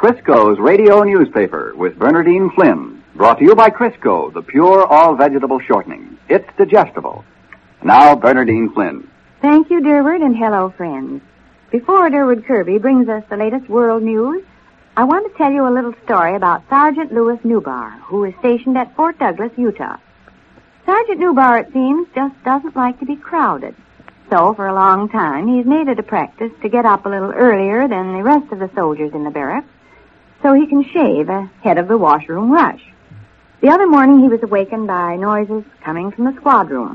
Crisco's radio newspaper with Bernardine Flynn. Brought to you by Crisco, the pure all-vegetable shortening. It's digestible. Now, Bernardine Flynn. Thank you, Durward, and hello, friends. Before Durward Kirby brings us the latest world news, I want to tell you a little story about Sergeant Louis Newbar, who is stationed at Fort Douglas, Utah. Sergeant Newbar, it seems, just doesn't like to be crowded. So, for a long time, he's made it a practice to get up a little earlier than the rest of the soldiers in the barracks so he can shave ahead of the washroom rush. The other morning, he was awakened by noises coming from the squad room.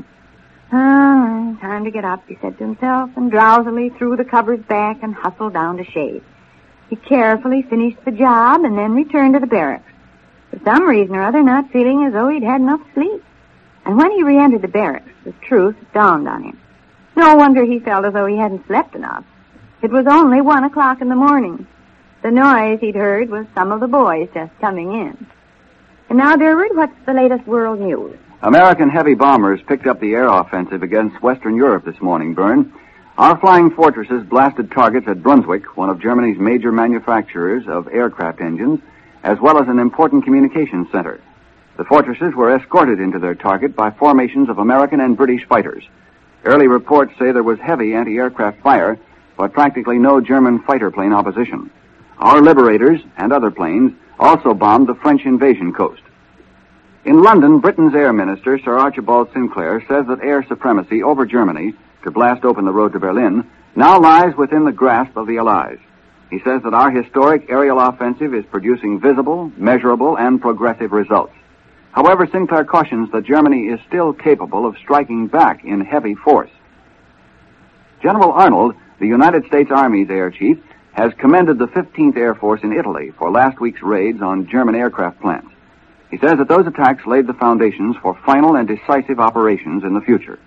Time to get up, he said to himself, and drowsily threw the covers back and hustled down to shave. He carefully finished the job and then returned to the barracks, for some reason or other not feeling as though he'd had enough sleep. And when he re-entered the barracks, the truth dawned on him. No wonder he felt as though he hadn't slept enough. It was only 1 o'clock in the morning. The noise he'd heard was some of the boys just coming in. And now, Durward, what's the latest world news? American heavy bombers picked up the air offensive against Western Europe this morning, Bern. Our flying fortresses blasted targets at Brunswick, one of Germany's major manufacturers of aircraft engines, as well as an important communications center. The fortresses were escorted into their target by formations of American and British fighters. Early reports say there was heavy anti-aircraft fire, but practically no German fighter plane opposition. Our Liberators and other planes also bombed the French invasion coast. In London, Britain's Air Minister, Sir Archibald Sinclair, says that air supremacy over Germany to blast open the road to Berlin now lies within the grasp of the Allies. He says that our historic aerial offensive is producing visible, measurable, and progressive results. However, Sinclair cautions that Germany is still capable of striking back in heavy force. General Arnold, the United States Army's air chief, has commended the 15th Air Force in Italy for last week's raids on German aircraft plants. He says that those attacks laid the foundations for final and decisive operations in the future.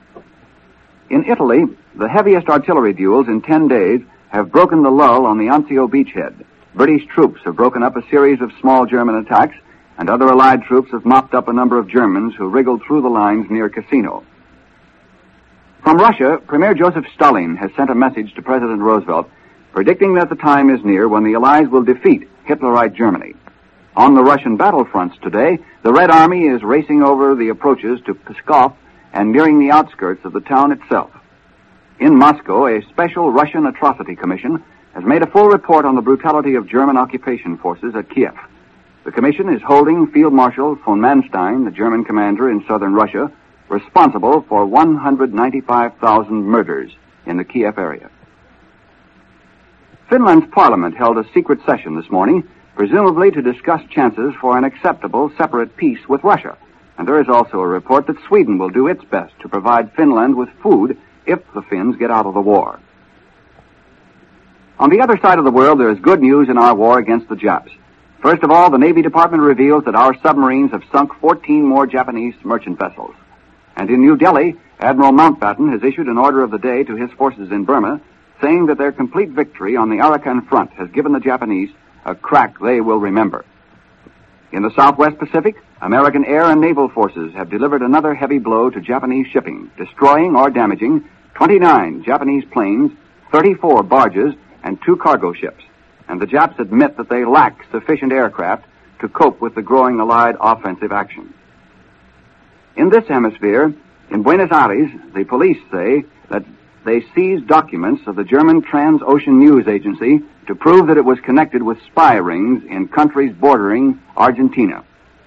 In Italy, the heaviest artillery duels in 10 days have broken the lull on the Anzio beachhead. British troops have broken up a series of small German attacks, and other Allied troops have mopped up a number of Germans who wriggled through the lines near Cassino. From Russia, Premier Joseph Stalin has sent a message to President Roosevelt predicting that the time is near when the Allies will defeat Hitlerite Germany. On the Russian battlefronts today, the Red Army is racing over the approaches to Pskov and nearing the outskirts of the town itself. In Moscow, a special Russian atrocity commission has made a full report on the brutality of German occupation forces at Kiev. The commission is holding Field Marshal von Manstein, the German commander in southern Russia, responsible for 195,000 murders in the Kiev area. Finland's parliament held a secret session this morning, presumably to discuss chances for an acceptable separate peace with Russia. And there is also a report that Sweden will do its best to provide Finland with food if the Finns get out of the war. On the other side of the world, there is good news in our war against the Japs. First of all, the Navy Department reveals that our submarines have sunk 14 more Japanese merchant vessels. And in New Delhi, Admiral Mountbatten has issued an order of the day to his forces in Burma, saying that their complete victory on the Arakan front has given the Japanese a crack they will remember. In the Southwest Pacific, American air and naval forces have delivered another heavy blow to Japanese shipping, destroying or damaging 29 Japanese planes, 34 barges, and 2 cargo ships. And the Japs admit that they lack sufficient aircraft to cope with the growing Allied offensive action. In this hemisphere, in Buenos Aires, the police say that they seized documents of the German Transocean News Agency to prove that it was connected with spy rings in countries bordering Argentina.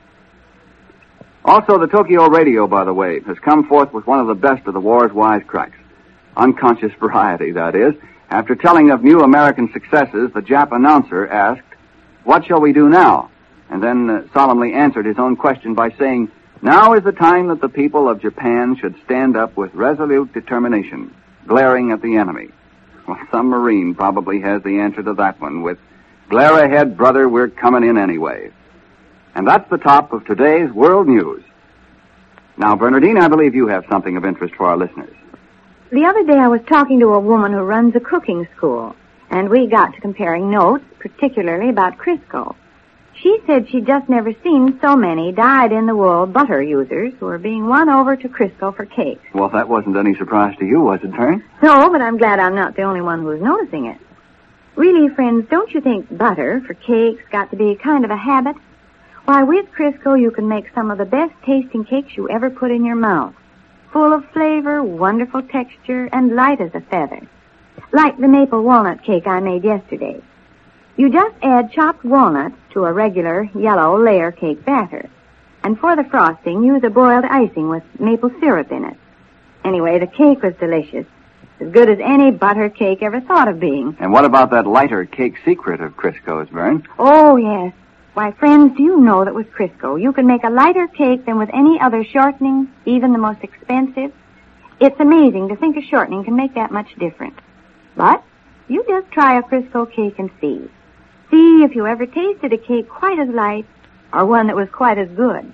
Also, the Tokyo radio, by the way, has come forth with one of the best of the war's wisecracks. Unconscious variety, that is. After telling of new American successes, the Jap announcer asked, "What shall we do now?" And then solemnly answered his own question by saying, "Now is the time that the people of Japan should stand up with resolute determination, glaring at the enemy." Well, some Marine probably has the answer to that one with, "Glare ahead, brother, we're coming in anyway." And that's the top of today's World News. Now, Bernardine, I believe you have something of interest for our listeners. The other day I was talking to a woman who runs a cooking school, and we got to comparing notes, particularly about Crisco. She said she'd just never seen so many dyed-in-the-wool butter users who were being won over to Crisco for cakes. Well, that wasn't any surprise to you, was it, Fern? No, but I'm glad I'm not the only one who's noticing it. Really, friends, don't you think butter for cakes got to be kind of a habit? Why, with Crisco, you can make some of the best tasting cakes you ever put in your mouth. Full of flavor, wonderful texture, and light as a feather. Like the maple walnut cake I made yesterday. You just add chopped walnuts to a regular yellow layer cake batter. And for the frosting, use a boiled icing with maple syrup in it. Anyway, the cake was delicious. As good as any butter cake ever thought of being. And what about that lighter cake secret of Crisco's, Vern? Oh, yes. Why, friends, do you know that with Crisco, you can make a lighter cake than with any other shortening, even the most expensive? It's amazing to think a shortening can make that much difference. But you just try a Crisco cake and see. See if you ever tasted a cake quite as light or one that was quite as good.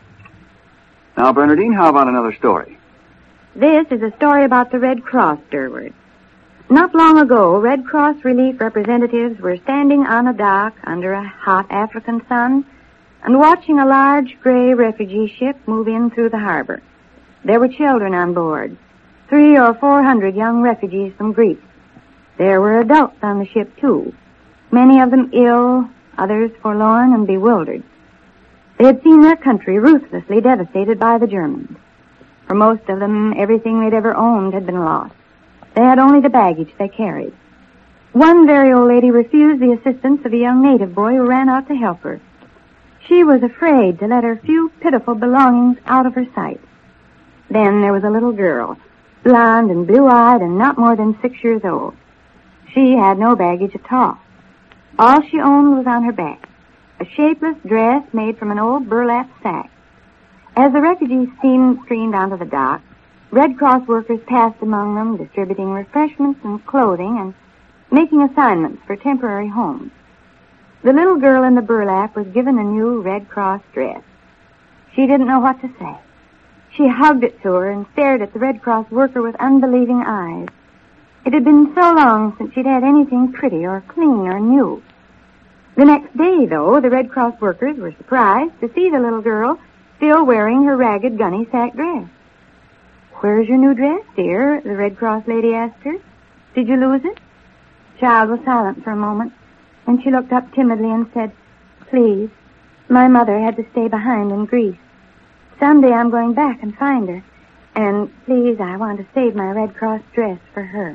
Now, Bernadine, how about another story? This is a story about the Red Cross, Durward. Not long ago, Red Cross relief representatives were standing on a dock under a hot African sun and watching a large gray refugee ship move in through the harbor. There were children on board, 300 or 400 young refugees from Greece. There were adults on the ship, too, many of them ill, others forlorn and bewildered. They had seen their country ruthlessly devastated by the Germans. For most of them, everything they'd ever owned had been lost. They had only the baggage they carried. One very old lady refused the assistance of a young native boy who ran out to help her. She was afraid to let her few pitiful belongings out of her sight. Then there was a little girl, blonde and blue-eyed and not more than 6 years old. She had no baggage at all. All she owned was on her back, a shapeless dress made from an old burlap sack. As the refugees streamed onto the dock, Red Cross workers passed among them, distributing refreshments and clothing and making assignments for temporary homes. The little girl in the burlap was given a new Red Cross dress. She didn't know what to say. She hugged it to her and stared at the Red Cross worker with unbelieving eyes. It had been so long since she'd had anything pretty or clean or new. The next day, though, the Red Cross workers were surprised to see the little girl still wearing her ragged gunny sack dress. "Where's your new dress, dear?" the Red Cross lady asked her. "Did you lose it?" The child was silent for a moment, and she looked up timidly and said, "Please, my mother had to stay behind in Greece. Someday I'm going back and find her, and please, I want to save my Red Cross dress for her."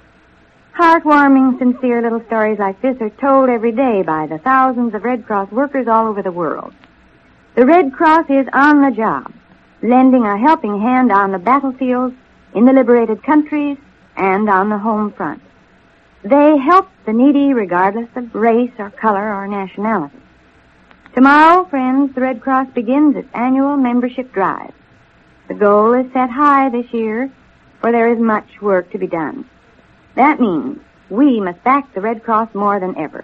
Heartwarming, sincere little stories like this are told every day by the thousands of Red Cross workers all over the world. The Red Cross is on the job, lending a helping hand on the battlefields, in the liberated countries, and on the home front. They help the needy regardless of race or color or nationality. Tomorrow, friends, the Red Cross begins its annual membership drive. The goal is set high this year, for there is much work to be done. That means we must back the Red Cross more than ever.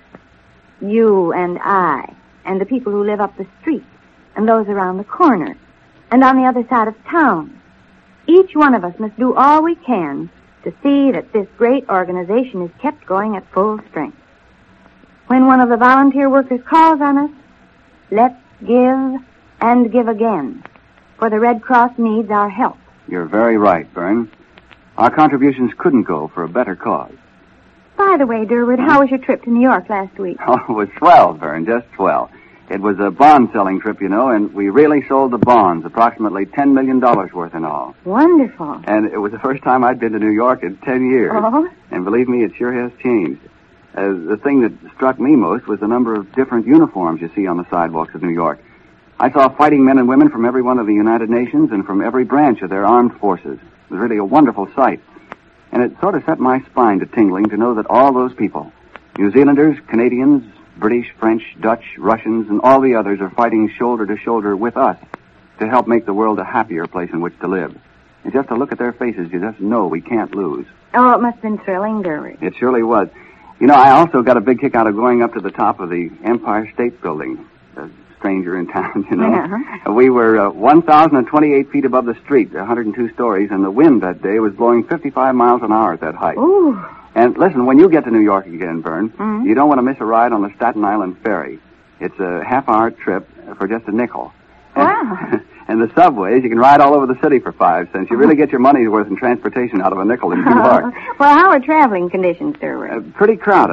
You and I, and the people who live up the street, and those around the corner, and on the other side of town. Each one of us must do all we can to see that this great organization is kept going at full strength. When one of the volunteer workers calls on us, let's give and give again, for the Red Cross needs our help. You're very right, Bern. Our contributions couldn't go for a better cause. By the way, Durward, how was your trip to New York last week? Oh, it was swell, Vern, just swell. It was a bond-selling trip, you know, and we really sold the bonds, approximately $10 million worth in all. Wonderful. And it was the first time I'd been to New York in 10 years. Oh? And believe me, it sure has changed. The thing that struck me most was the number of different uniforms you see on the sidewalks of New York. I saw fighting men and women from every one of the United Nations and from every branch of their armed forces. It was really a wonderful sight. And it sort of set my spine to tingling to know that all those people, New Zealanders, Canadians, British, French, Dutch, Russians, and all the others are fighting shoulder to shoulder with us to help make the world a happier place in which to live. And just to look at their faces, you just know we can't lose. Oh, it must have been thrilling, Durward. It surely was. You know, I also got a big kick out of going up to the top of the Empire State Building. A stranger in town, you know. Uh-huh. We were 1,028 feet above the street, 102 stories, and the wind that day was blowing 55 miles an hour at that height. Ooh. And listen, when you get to New York again, Vern, Mm-hmm. you don't want to miss a ride on the Staten Island Ferry. It's a half-hour trip for just a nickel. Wow. And the subways, you can ride all over the city for 5 cents. You really get your money's worth in transportation out of a nickel in New York. Well, how are traveling conditions, Durward? Pretty crowded.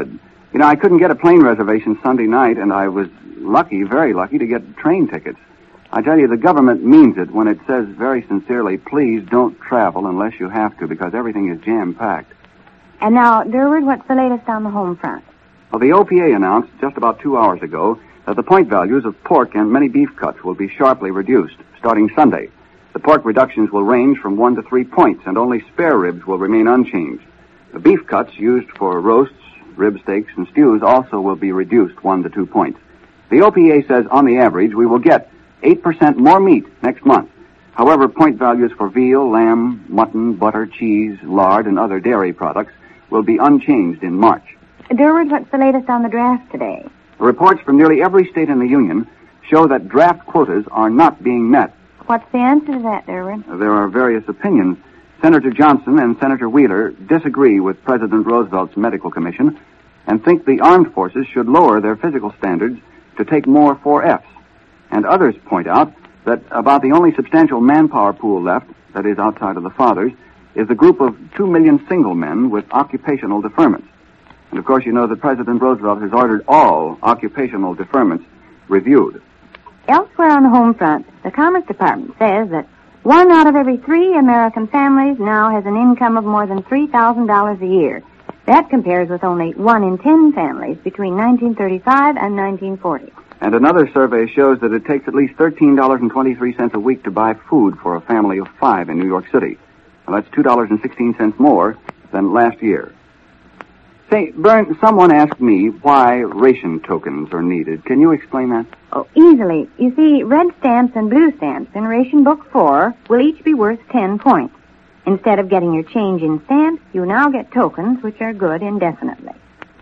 You know, I couldn't get a plane reservation Sunday night, and I was lucky, very lucky, to get train tickets. I tell you, the government means it when it says very sincerely, please don't travel unless you have to, because everything is jam-packed. And now, Durward, what's the latest on the home front? Well, the OPA announced just about 2 hours ago that the point values of pork and many beef cuts will be sharply reduced starting Sunday. The pork reductions will range from 1 to 3 points, and only spare ribs will remain unchanged. The beef cuts used for roasts, rib steaks, and stews also will be reduced 1 to 2 points. The OPA says, on the average, we will get 8% more meat next month. However, point values for veal, lamb, mutton, butter, cheese, lard, and other dairy products will be unchanged in March. Durward, what's the latest on the draft today? Reports from nearly every state in the Union show that draft quotas are not being met. What's the answer to that, Durward? There are various opinions. Senator Johnson and Senator Wheeler disagree with President Roosevelt's medical commission and think the armed forces should lower their physical standards to take more 4Fs. And others point out that about the only substantial manpower pool left, that is outside of the fathers, is the group of 2 million single men with occupational deferments. And of course, you know that President Roosevelt has ordered all occupational deferments reviewed. Elsewhere on the home front, the Commerce Department says that 1 out of every 3 American families now has an income of more than $3,000 a year. That compares with only 1 in 10 families between 1935 and 1940. And another survey shows that it takes at least $13.23 a week to buy food for a family of 5 in New York City. Well, that's $2.16 more than last year. Say, Bern, someone asked me why ration tokens are needed. Can you explain that? Oh, easily. You see, red stamps and blue stamps in Ration Book 4 will each be worth 10 points. Instead of getting your change in stamps, you now get tokens which are good indefinitely.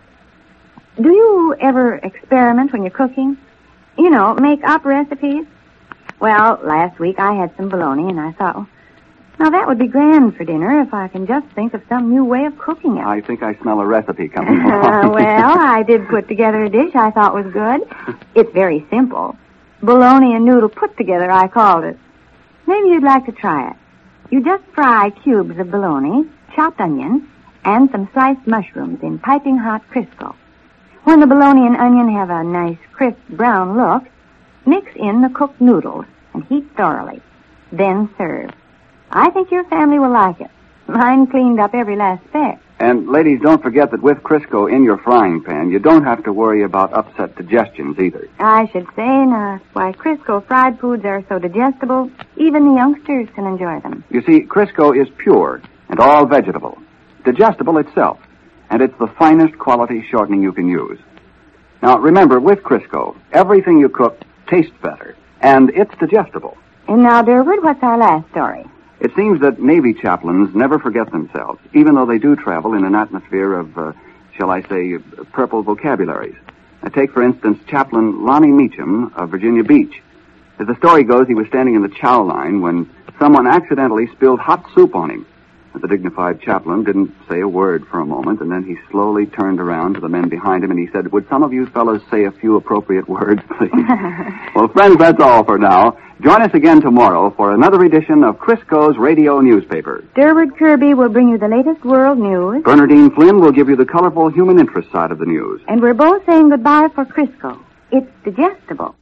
Do you ever experiment when you're cooking? You know, make up recipes? Well, last week I had some bologna and I thought, now that would be grand for dinner if I can just think of some new way of cooking it. I think I smell a recipe coming along. Well, I did put together a dish I thought was good. It's very simple. Bologna and noodle put together, I called it. Maybe you'd like to try it. You just fry cubes of bologna, chopped onion, and some sliced mushrooms in piping hot Crisco. When the bologna and onion have a nice crisp brown look, mix in the cooked noodles and heat thoroughly. Then serve. I think your family will like it. Mine cleaned up every last speck. And ladies, don't forget that with Crisco in your frying pan, you don't have to worry about upset digestions either. I should say not. Why, Crisco fried foods are so digestible, even the youngsters can enjoy them. You see, Crisco is pure and all vegetable, digestible itself, and it's the finest quality shortening you can use. Now, remember, with Crisco, everything you cook tastes better, and it's digestible. And now, Durward, what's our last story? It seems that Navy chaplains never forget themselves, even though they do travel in an atmosphere of, shall I say, purple vocabularies. Take, for instance, Chaplain Lonnie Meacham of Virginia Beach. As the story goes, he was standing in the chow line when someone accidentally spilled hot soup on him. The dignified chaplain didn't say a word for a moment, and then he slowly turned around to the men behind him and he said, "Would some of you fellows say a few appropriate words, please?" Well, friends, that's all for now. Join us again tomorrow for another edition of Crisco's Radio Newspaper. Durward Kirby will bring you the latest world news. Bernardine Flynn will give you the colorful human interest side of the news. And we're both saying goodbye for Crisco. It's digestible.